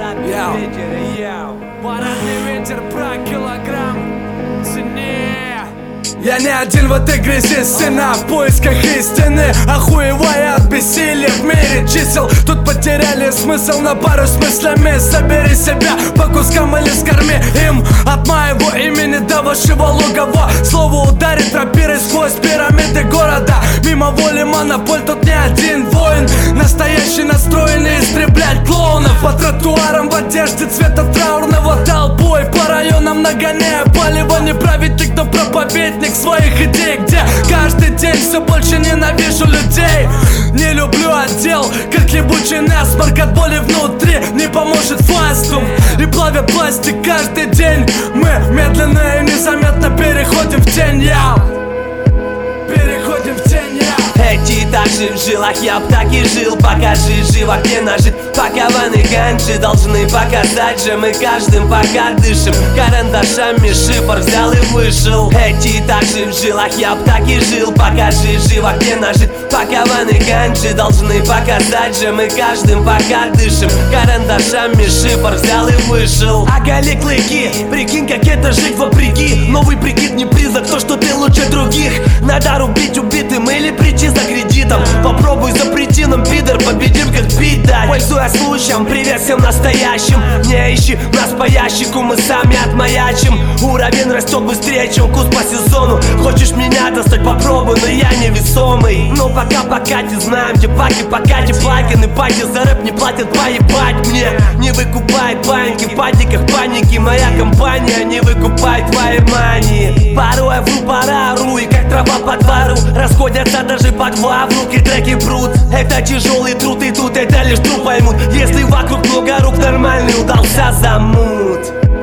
Парадный ветер про килограмм цене. Я не один в этой грязи, сына, в поисках истины, охуевая от бессилия в мире чисел. Тут потеряли смысл на пару с мыслями. Собери себя по кускам или скорми им. От моего имени до вашего логова слово ударит рапирой сквозь пирамиды города. Мимо воли монополь, тут не один воин, настоящий, настроенный истреблять клоунов. По тротуарам в одежде цвета траурного, толпой по районам нагоняя палево. Не праведник, но проповедник своих идей, где каждый день все больше ненавижу людей. Не люблю отдел, как ебучий насморк от боли внутри. Не поможет фастум и плавят пластик каждый день. Мы медленно и незаметно переходим в тень, переходим в тень, Эти этажи в жилах, я б так и жил. Покажи живо, где нажит пакованы ганджи. Должны показать же мы каждым, пока дышим. Карандашами шифр взял и вышел. Эти этажи в жилах, я б так и жил. Покажи живо, где нажит пакованы ганджи. Должны показать же мы каждым, пока дышим. Карандашами шифр взял и вышел. Оголи клыки, прикинь, как это жить вопреки. Новый прикид не признак, то, что ты лучше других. Надо рубить убитым или прийти за кредитом. Попробуй запрети нам, пидор, победим, как пить дать. Пользуясь случаем, привет всем настоящим. Не ищи нас по ящику, мы сами отмаячим. Уровень растет быстрее, чем вкус по сезону. Хочешь меня достать, попробуй, но я невесомый. Но пока не знаем, где паки, пока не плагины. Паки за рэп не платят, поебать мне. Не выкупает баньки, в паниках паники. Моя компания не выкупает твои мании. Порой я вру, пора ору, и как трава по двору расходятся даже по два, в руки треки прут. Это тяжелый труд, и тут это лишь труп поймут. Если вокруг много рук, нормальный удался замут.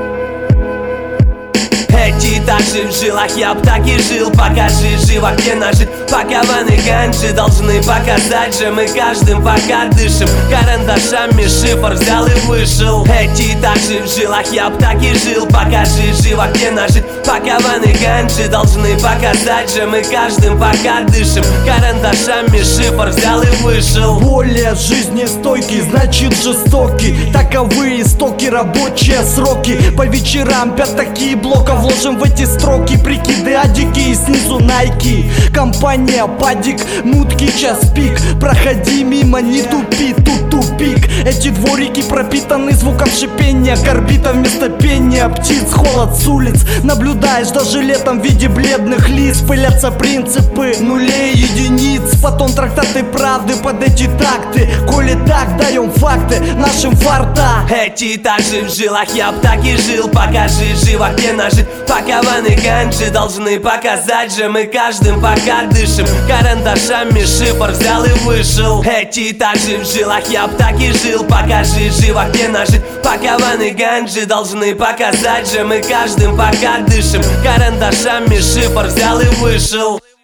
Эти этажи в жилах, я б так и жил. Покажи живо, где нажит пакованы ганджи. Должны показать же мы каждым, пока дышим. Карандашами шифр взял и вышел. Эти этажи в жилах, я б так и жил. Покажи живо, где нажит пакованы ганджи. Должны показать же мы каждым, пока дышим. Карандашами шифр взял и вышел. Более жизнестойкий, значит жестокий. Таковы истоки, рабочие сроки. По вечерам пятаки блоков вложим в эти строки. Прикиды адики и снизу найки. Компания падик, мутки, час пик. Проходи мимо, не тупи, тут тупик. Эти дворики пропитаны звуком шипения горбита вместо пения птиц. Холод с улиц наблюдаешь даже летом в виде бледных лиц. Пылятся принципы нулей и единиц. Потом трактаты правды под эти такты. Коли так, даем факты нашим фарта. Эти этажи в жилах, я б так и жил. Покажи живо, где нажит пакованы ганджи. Должны показать же мы каждым, пока дышим. Карандашами шифр взял и вышел. Эти этажи в жилах, я б так и жил. Покажи живо, где нажит пакованы ганджи. Должны показать же мы каждым, пока дышим. Карандашами шифр взял и вышел.